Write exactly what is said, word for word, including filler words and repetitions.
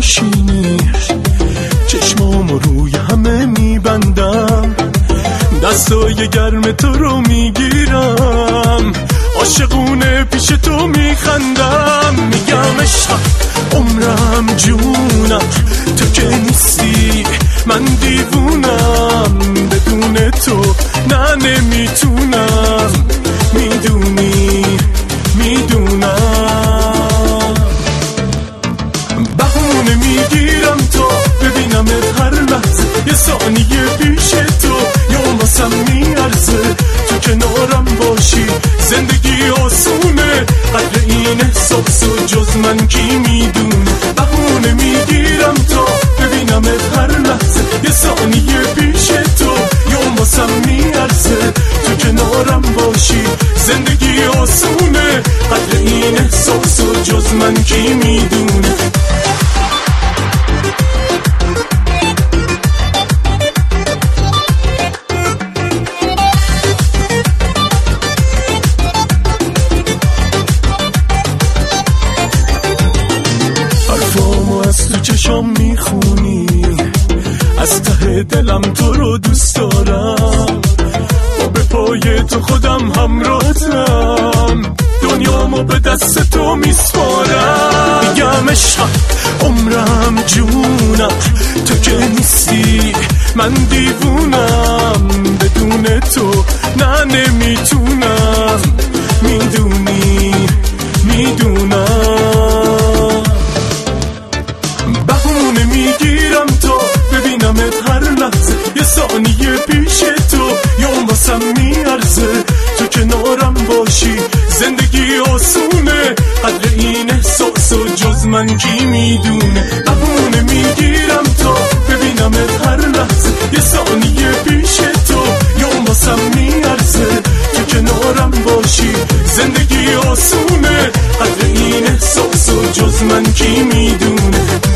میشینی، چشمامو روی همه میبندم، دستای گرم تو رو میگیرم، عاشقونه پیش تو میخندم، میگم عشقم عمرم جونم، تو که نیستی من دیوونم، بدون تو نه نمیتونم، میدونی میدونم، بهونه میگیرم تا ببینمت هر لحظه، یه ثانیه پیش تو یا واسم میارزه، تو کنارم باشی زندگی آسونه، قدر این احساس و جز من کی میدونه، بهونه میگیرم تا ببینمت هر لحظه، یه ثانیه پیش تو یا واسم میارزه، تو کنارم باشی زندگی آسونه، قدر این احساس و جز من کی میدونه. از تو چشام میخونی، از ته دلم تو رو دوست دارم، و به پای تو خودم همراهتم، دنیامو به دست تو میسپارم، میگم عشقم عمرم جونم، تو که نیستی من دیوونم، بدون تو نه نمیتونم، میدونی میدونم، بهونه میگیرم تا ببینمت هر لحظه، یه ثانیه پیش تو یا واسم میارزه، تو کنارم باشی زندگی آسونه، قدر این احساس و جز من کی میدونه، بهونه میگیرم تا ببینمت هر لحظه، یه ثانیه پیش تو یا واسم میارزه، تو کنارم باشی زندگی آسونه، قدر این احساس و جز من کی میدونه.